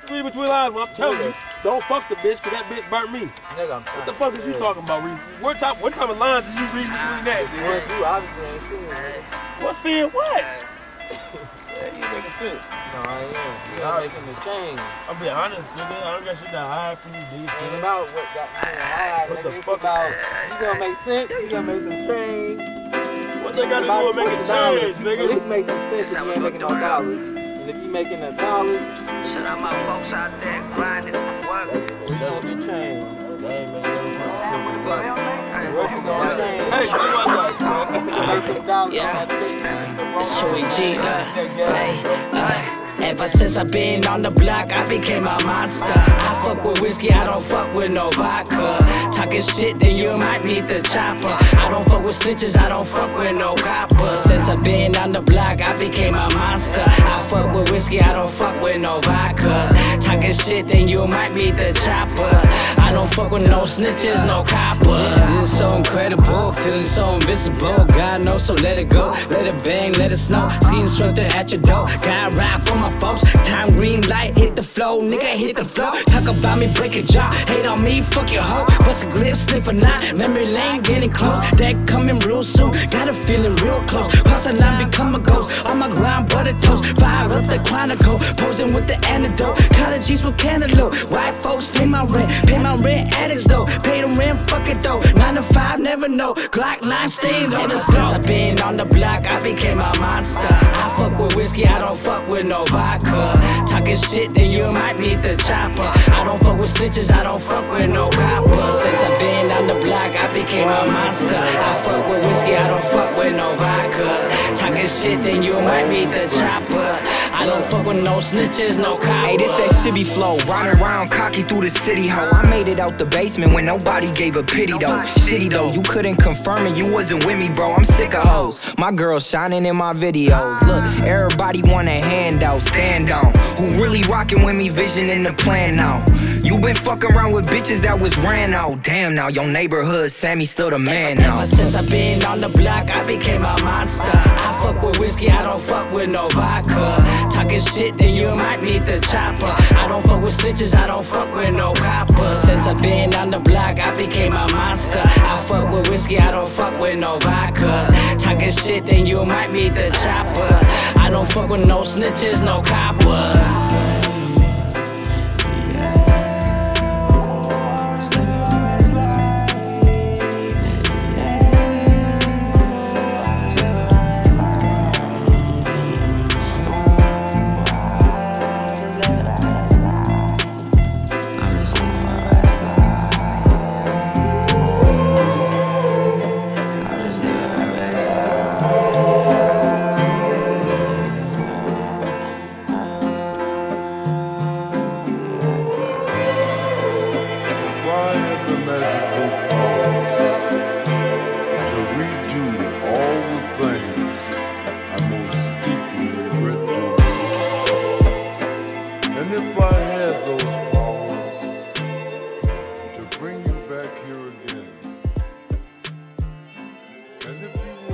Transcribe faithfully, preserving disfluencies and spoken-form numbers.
read between lines when I'm telling you. Don't fuck the bitch, cause that bitch burnt me. Nigga, what the fuck is you talking about, Reed? What type, what type of lines did you read between that? Well, you obviously ain't seen it. What seeing what? Yeah, you making sense. No, I am. You are making the change. I'm being honest, nigga. I don't got shit to hide from you, dude. Ain't about what got me high, What nigga. the It's fuck? about, you gonna make sense, you gonna make some change. What they gotta do with making change, nigga? At least make some sense if you ain't making no dollars. And if you making the dollars, shout out my folks out there grinding, working. That'll be change. Hey, man, Hey, yeah, it's Chewy G, look, hey, uh. Ever since I been on the block, I became a monster. I fuck with whiskey, I don't fuck with no vodka. Talking shit, then you might meet the chopper. I don't fuck with snitches, I don't fuck with no coppers. Since I been on the block, I became a monster. I fuck with whiskey, I don't fuck with no vodka. Talking shit, then you might meet the chopper. I don't fuck with no snitches, no coppers. This is so incredible, feeling so invisible. God knows, so let it go. Let it bang, let it snow. Ski instructor at your door. God ride for my folks. Time green light, hit the flow, nigga hit the flow. Talk about me, break a jaw. Hate on me, fuck your hoe. Bust a glitch, sniff or not. Memory lane getting close. That coming real soon. Got a feeling real close. Cross the line, become a ghost. On my grind, butter toast. Fire up the chronicle. Posing with the antidote. College G's with cantaloupe. White folks pay my rent. Pay my rent, addicts though. Pay the rent, fuck it though. Nine to five, never know. Glock nine staying on the since I been on the block, I became a monster. I fuck with whiskey, I don't fuck with no vodka. Talking shit, then you might meet the chopper. I don't fuck with snitches, I don't fuck with no coppers. Since I been on the block, I became a monster. I fuck with whiskey, I don't fuck with no vodka. Talking shit, then you might meet the chopper. I don't fuck with no snitches, no coppers. Hey, this that shibby flow, riding around cocky through the city, ho. I made it out the basement when nobody gave a pity, though. Shitty, though, you couldn't confirm it, you wasn't with me, bro. I'm sick of hoes. My girl shining in my videos. Look, everybody want a handout, stand on. Who really rockin' with me, vision in the plan now. You been fucking around with bitches that was ran out. Damn, now your neighborhood, Sammy still the man now. Ever since I been on the block, I became a monster. I fuck with whiskey, I don't fuck with no vodka. Talking shit, then you might meet the chopper. I don't fuck with snitches, I don't fuck with no coppers. Since I been on the block, I became a monster. I fuck with whiskey, I don't fuck with no vodka. Talking shit, then you might meet the chopper. I don't fuck with no snitches, no coppers. Bring you back here again. And if you